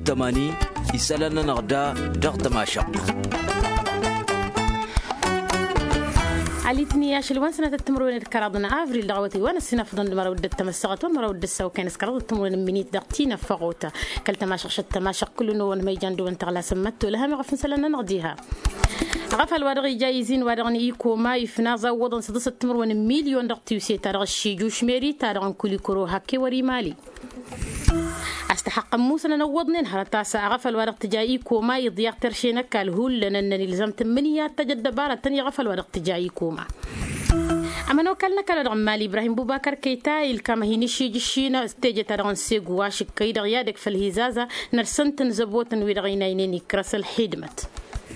تماني يسألنا نغدا دغ تماشق عليتني يا شلوان سنة التمرين الكرادنا أفريل دعوتي وأنا السنة فضل مرود التمسقت والمرود السوكان سكراد التمرين منيت دقتينا فقوتا كل تماشق شت تماشق كل نون ميجان دون تغلا سمت لها مغفن سلنا نغديها غفل ورغي جايزين ورغني إيكو ما يفنا زوضن سدس التمرين مليون دقتي وسي تارغ الشيجو شميري تارغن كل كرو هكي وري مالي استحق موسى نوضنين هرتا ساعة الورق تجايكو ما يضيع ترشينك الهول لأنني لزمت منيا تجد بارة تانية غفل ورق تجايكو ما أما نوكلنا كلا عمالي إبراهيم بوبكر كيتا الكما هي نشي جشينا استيجة ترغن سيقو واشك كيدا غيادك في الهزازة نرسنتن زبوتن ويرغينينيني كراس الحيدمت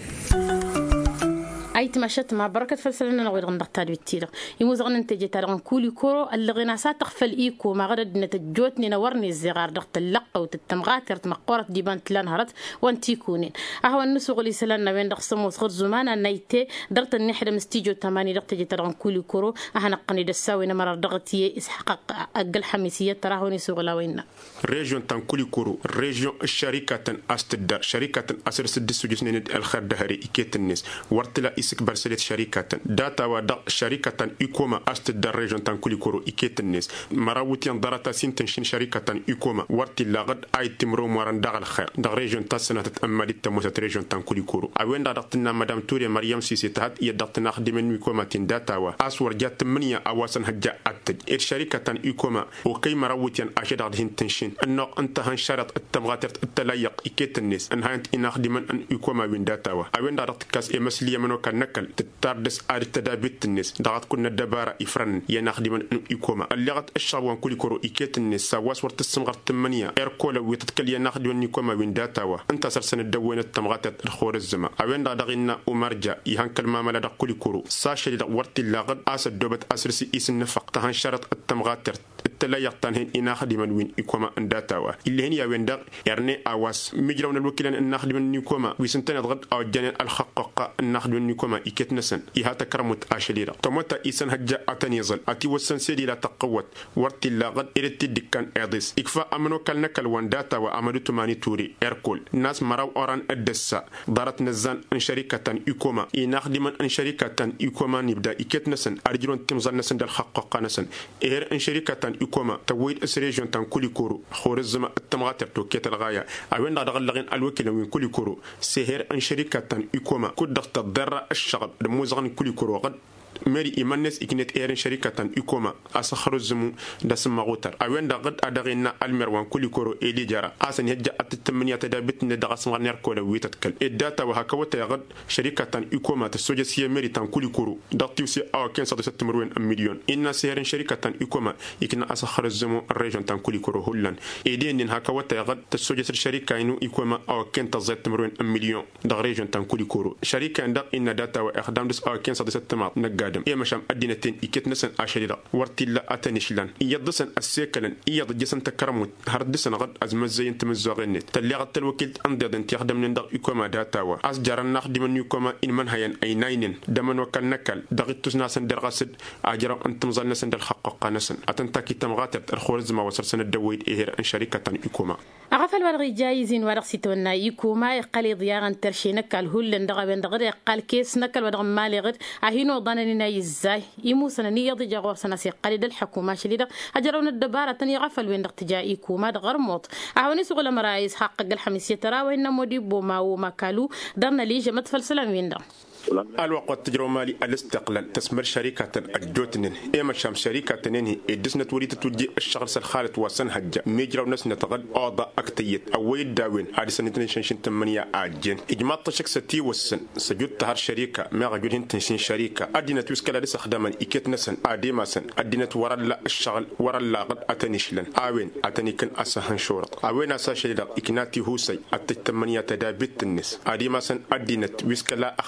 أي تمشت مع بركة فلسلنا نغير غندقتها بالتيرة يموزغن انتجي تارغن كولي كورو اللي غناسات تغفل إيكو ما غرد نتجوتني نورني الزغار دغت اللقة وتتمغاتر تمقورة ديبان تلان هرت وانتيكونين أهو النسوغ اللي سلنا وين دغسمو صغر زمانا نايتي دغت النحر مستيجو تماني دغت جي تارغن كولي كورو أهنقني دساوي نمرر دغتي إسحقق أقل حميسية تراهو نسوغ لاوينا ريجيون تان كولي كورو ريجيون الشركة أستدار شركة أسر سدسو جسنين الخير دهري إكيت الناس ورتلا إسك برسلت شركة داتا ودا شركة إيكوما أستدار ريجيون تان كولي كورو إكيت الناس مراوتيان دارتا سنتنشين شركة إيكوما ورتلا غد أي تمرو مران داغ الخير داغ ريجيون تاسنا تتأمل التموت ريجيون تان كولي كورو أوين دارتنا مدام توري مريم سيسي تهات يدارتنا خدمين إيكوما تين داتا وا أسور جات منيا أواسن هجا أتج الشركة إيكوما وكي مراوتيان أشد هن تنشين أنه أنت هنشرط التمغاتر التلايق إكيت الناس أنها أنت إن خدمن أن إيكوما وين داتا وا أوين دارت كاس إمسلية منو كان نكل تتاردس آل تدابيت الناس دغات كنا الدبارة إفرن ينخدمن أن إيكوما اللي غت الشعب وان كل كرو إكيت الناس سواس ورت السمغر التمانية إيركولا ويتتكل ينخدمن إيكوما وين داتا وا أنت سرسن الدوين التمغاتر الخور الزما أوين دغينا ومرجع يهنكل ما ملا دغ كل كرو ساشي دغ ورت اللغد أسد دوبت أسرسي إسن نفق تهان شرط التمغاتر التلايق تنهن إن خدمن وين إيكوما أن داتا وا اللي هني وين دغ يرني أواس مجرون الوكيلان أن نخدمن إيكوما ويسنتن غد أو جنن الحقق أن نخدمن إيكوما إكيت نسن إيهاتا كرمت أشليرا تومتا إيسان هجا أتنيزل أتي وسن سيدي لا تقوت ورتي لاغد إرتي دكان إعدس إكفا أمنو كالنكال وان داتا وأمدو تماني توري إركول ناس مراو أوران الدسا دارت نزان أن شركة إيكوما إنخدمن أن شركة إيكوما نبدا إكيت نسن أرجلون تمزل نسن دال حقق نسن إير أن شركة إيكوما تويد أسريجون تان كولي كورو خورزما التمغاتر توكيت الغاية أوين دغل لغين الوكيل وين كولي كورو سهر أن شركة إيكوما كود دغت الضرة الشغل دموزغن كولي كورو غد ماري إيمانس إكنت إيرن شركة إيكوما أسخر الزمو دسم غوتر أوين دغد أدغينا المروان كل كورو إلي جرا أسن هجا أتتمنيا تدابت ندغس غنير كولا ويتتكل الداتا وهكوتا غد شركة إيكوما تسوجا سي ماري تان كل كورو دقتيوسي أو كان صدست مروين مليون إن سيرن شركة إيكوما إكنا أسخر الزمو الريجون تان كل كورو هولان إيدين هكوتا غد تسوجا الشركة إنو إيكوما أو كان تزت مروين مليون دغ ريجون تان كل كورو شركة عندك إن داتا وإخدام دس أو كان صدست مات إيه مشام أدينتين إكيت نسن أشريرا ورتيلا أتنشلان يدسن السيكلن يد جسن تكرمت هردسن غد أزمزين تمزوغين تلغت الوكيل أندر دنت يخدم نندر إكوما داتاوا أسجارن نخدم نيكوما إن من هين أينين دمن وكل نكل دغتوس ناسن درغسد أجرا أن تمزل نسن الحقق نسن أتنتاكي تمغاتر الخورزما وسرسن الدويد إهر أن شركة إكوما أغفل ورغي جايزين ورغسيتونا إيكوما يقالي ضياغن ترشينك الهول ندغبن دغر يقال كيس نكل ودغ مالي غد أهينو ضانننا يزاي يموسنا نيضي جاغور سناسي قليل الحكومة شليدة أجرون الدبارة تاني غفل وين دغتجا إيكوما دغرموط أهوني سوغل مرايز حقق الحميسية تراوي إنمو ديبو ماو مكالو دارنا ليجا مدفل سلام وين دا الوقت تجرو مالي الاستقلال تسمر شركة الجوتنين إما شام شركة نيني إدسنا توريد تودي الشغل سالخالة وسن هجا ميجرو ناس نتغد أوضا أكتيت أويد داوين هذه سنة تنشين تمانية عاجين إجماع تشك ستي وسن سجود تهر شركة ما غجودين تنشين شركة أدينا توسكلا لسه خدما إكيت نسن أديما سن أدينا ورا لا الشغل ورا لا قد أتنيشلن أوين أتني كن أسهن شورط أوين أساشيدا إكناتي هوسي أتتمانية تدابت الناس أديما سن أدينا توسكلا أخدما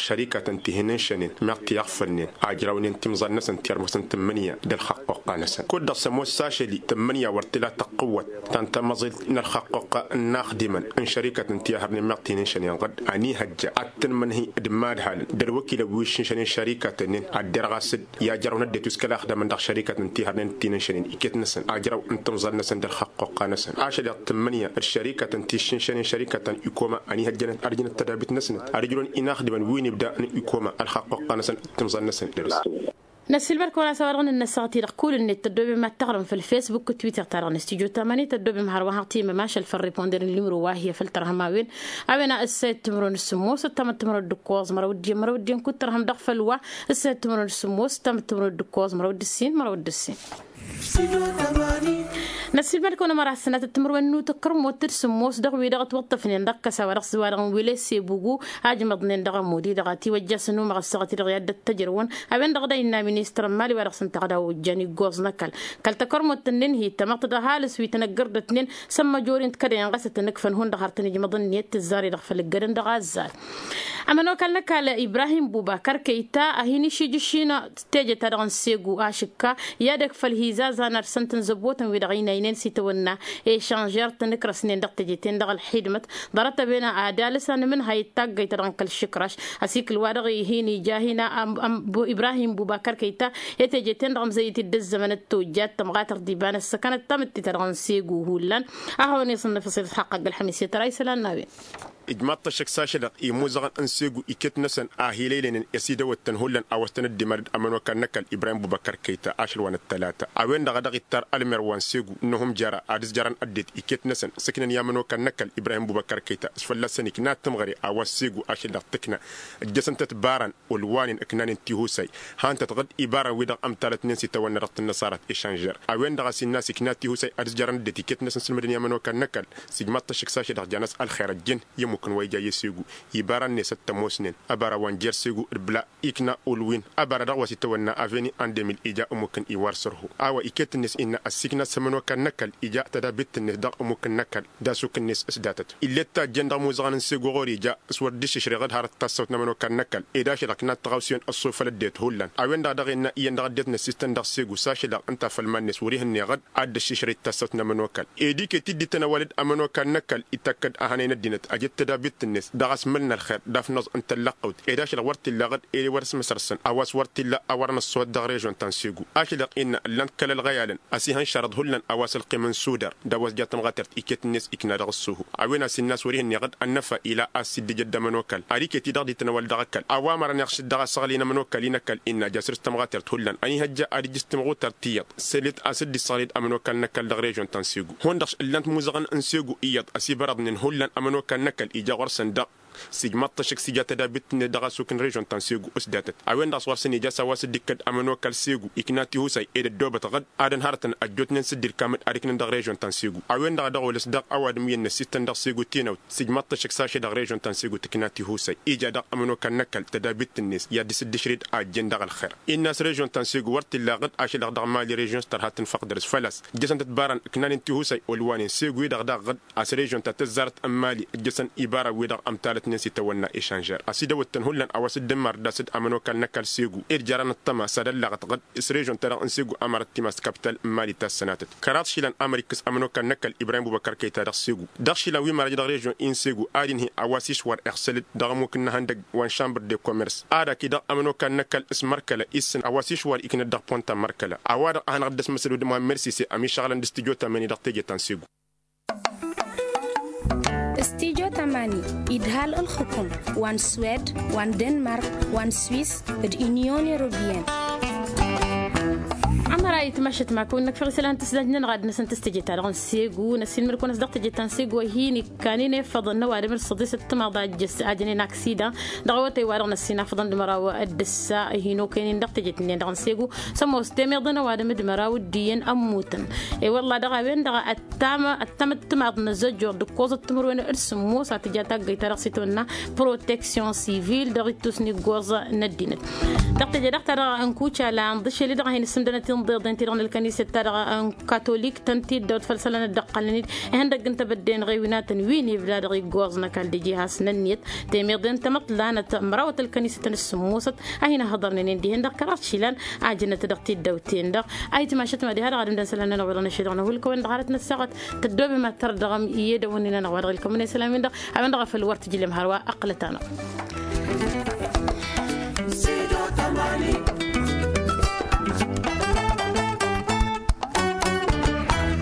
شركة تنتهنين شنين مقت يغفرنين أجراونين تمزل نسن تيرمسن تمنية دل حقوق نسن كود سمو ساشلي تمنية ورتلا تقوت تنتمزل إن الحقوق ناخدما إن شركة تنتهرني مقتين شنين قد أني هجا أتن منهي دماد حال در وكيل ويش شنين شركة تنين الدراسة يجرون دتوس كلا خدم من شركة تنتهرنين تين شنين إكيت نسن أجراو أنتمزل نسن دل حقوق نسن عشان تمنية الشركة تنتشين شنين شركة يكوما أني هجنا أرجن التدابيت نسن أرجلون إن أخدما وين يبدأ يكوما الحقوق نسن تمزل نسن درس نسيل برك ولا سوارغن النساتي رقول إن تدوبي ما تغرم في الفيسبوك وتويتر ترى نستيجو تماني تدوبي مهروها تيم ماشى الفريبوندر اللي مرواه فلترها ما وين أبينا السيد تمرون السموس تم تمرون الدكوز مرودي كترهم دخل وا السيد تمرون السموس تم تمرون الدكوز مرود السين نسيل بالكونا مرة السنة التمر إنه تكرم وترسم موس دغوي دغت وطفنين دقة سوارق سوارق ويلسي بوجو أجمدنين دغ مودي دغتي وجسنو مع السقطي ريادة التجرون أبين دغدينا منيستر مالي ورق سنتقدا وجاني جوز نكل كل تكرم وتنين هي تمقت هالس ويتنقرد اتنين سما جورين تكرين قصة نكفن هون دغرتني جمدن نيت الزاري دغفل الجرن دغازال أما نوكل نكال إبراهيم بوبكر كيتا أهيني شيجشينا تيجي ترغن سيجو أشكا يادك فالهيزازا نرسنتن زبوتن ودغينا ينين سيتونا إيشانجير تنكرس نندق تجيتين دغ الحيدمت ضرت بينا عدالسا من هاي التاقي ترغن كل شكرش أسيك الوارغي هيني جاهنا إبراهيم بوبكر كيتا يتجيتين دغم زيت الدزمن التوجات تمغاتر ديبان السكنة تمت ترغن سيجو هولان أهوني صنف صيد حقق الحميسية ترايس لنا إجماع تشك ساشلق يموزغن أنسيجو إكت نسن أهيلين يسيد وتنهولن أو استند دمرد أمانو كنكال إبراهيم بوبكر كيتا عشر وان الثلاثة أوين دغدغ التر ألمر وان سيجو إنهم جرى عدس جران أديت إكت نسن سكنن يامانو كنكال إبراهيم بوبكر كيتا أسفل سنك نات تمغري أو سيجو عشر تكنا الجسن تتبارن والوان إكنان تيهوسي هان تتغد إبارة ودغ أمثالة ننسي توان رقت النصارى إيشانجر أوين دغ سناس إكنات تيهوسي عدس جران أديت إكت نسن سلمدن يامانو كنكال سيجمع تشك ساشلق جانس الخير الجن ممكن ويجا يسيغو يبارا نيسات تموسنين أبارا وانجير سيغو البلا إكنا أولوين أبارا دغوة تونا أفيني أن 2000 إجاء ممكن إيوارسره أو إكيت الناس إن السيكنا سمنو كان نكال إجاء تدابت الناس دغ ممكن نكال داسوك الناس أسداتت إليتا جندا موزغان سيغو غوري جاء سور ديش شريغد هارت تاسوت نمنو كان نكال إداش لكنا تغوسيون الصوفة لديت هولان أوين دغ إن إيان دغ ديتنا سيستان دغ سيغو ساشي دغ أنت فالمانيس وريهن نيغد عد الشيشري تاسوت نمنو كال إيديك تدي تنوالد أمنو كان نكال إتاكد أهانين الدينت أجد تدابت الناس دغس ملنا الخير دافنوز انت لقوت ايداش لورت اللغد اي ورس مسرسن اواس ورت لا اورنا الصوت دغريجون تنسيغو اشلق ان لن كل الغيالن اسيهن شرد هلن اواس القمن سودر دواز جاتم غاترت ايكت الناس اكنا دغسوه اوينا الناس وريهن يغد النفا الى اسد جد منوكل اريكتي دغدي تنول دغكل اوامر نخش دغسغلينا منوكل ينكل ان جاسر تمغاترت هلن اني هجا اريجستم غوترتيط سلت اسد صالد امنوكل نكل دغريجون تنسيغو هوندش لنت موزغن انسيغو ايط اسيبرد من هلن امنوكل نكل ايجا غرسن دق سيجمات تشك سيجات دابت ندغا سوكن ريجون تنسيغو اسداتت اوين داس وارسني جاسا واس ديكد امنو كالسيغو اكناتي هوساي ايد دوبت غد ادن هارتن اجوتن سدير كامت اريكن دغ ريجون تنسيغو اوين دا دغولس دغ اواد مين سيستن دغ سيغو تينو سيجمات تشك ساشي دغ ريجون تنسيغو تكناتي هوساي ايجا دغ امنو كنكل تدابت الناس يا دي سد شريد اجن دغ الخير الناس ريجون تنسيغو ورت لا غد اشي دغ مالي ريجون سترهاتن فقدرس فلاس جسن تتبارن كنان انت هوساي ولوان سيغو دغ غد اس ريجون تتزارت امالي جسن عباره ودغ امثالت نسي تونا إيشانجر أسيد وتنهلن أو أسيد دمر داسد أمنو كان نكال سيجو إرجارنا التما سدل لغت غد إسريجون ترى إنسيجو أمرت تيماس كابيتال مالي تاسنات كرات شيلان أمريكس أمنو كان نكال إبراهيم بوبكر كيتا دغ سيجو دغ شيلا وي مارج دغ ريجون إنسيجو آدين هي أواسيش وار إخسلت دغ ممكن هندق وان شامبر دي كوميرس آدا كي دغ أمنو كان نكال اسم مركلة إسن أواسيش وار إكن دغ بونتا مركلة أواد أنا غدس مسلو دمو ميرسي سي أمي شغلان دستيجو تماني دغ تيجي تنسيجو استيجو تماني إدهال الحكم وان سويد وان دنمارك وان سويس اليونيون أوروبيين رأيت مشت معكم إنك في غسلان تسدجنا غاد نسن تستجي تارغن سيجو نسين مركون صدقت جتان سيجو هيني كانين فضل نوارم الصديس التما ضاج جس أجني ناكسيدا دعوتي وارغن السينا فضل دمراو الدسا هينو كانين دقت جتني دغن سيجو سمو استمر ضنا وارم دمراو الدين أموتن إي والله دغوين دغ التما نزجور دكوز التمرون إرسم موسى تجاتا جيتارغ سيتونا بروتكسيون سيفيل دغتوسني جوزا ندينت دقت جدقت ترى أنكوتشا لان ضشي اللي دغ هين السمدنا تنضيض تيران الكنيسة ترى كاثوليك تنتي دوت فلسلنا دقلنيت عندك أنت بدين غيونات ويني بلاد غي جوزنا كان دي جهة سننيت تيميردن تمطلانة مراوة الكنيسة تنسموسط أهنا هضرنا ندي هندق كرات شيلان عاجنا تدقتي الدوتين دق أي تماشت ما دي هذا غادي نسلنا نورنا شيلنا هو الكون دغارتنا الساعات تدوب ما تردغم يدوننا نورنا الكون سلامين دق أمن دغ في الورت جيل مهروا أقلتنا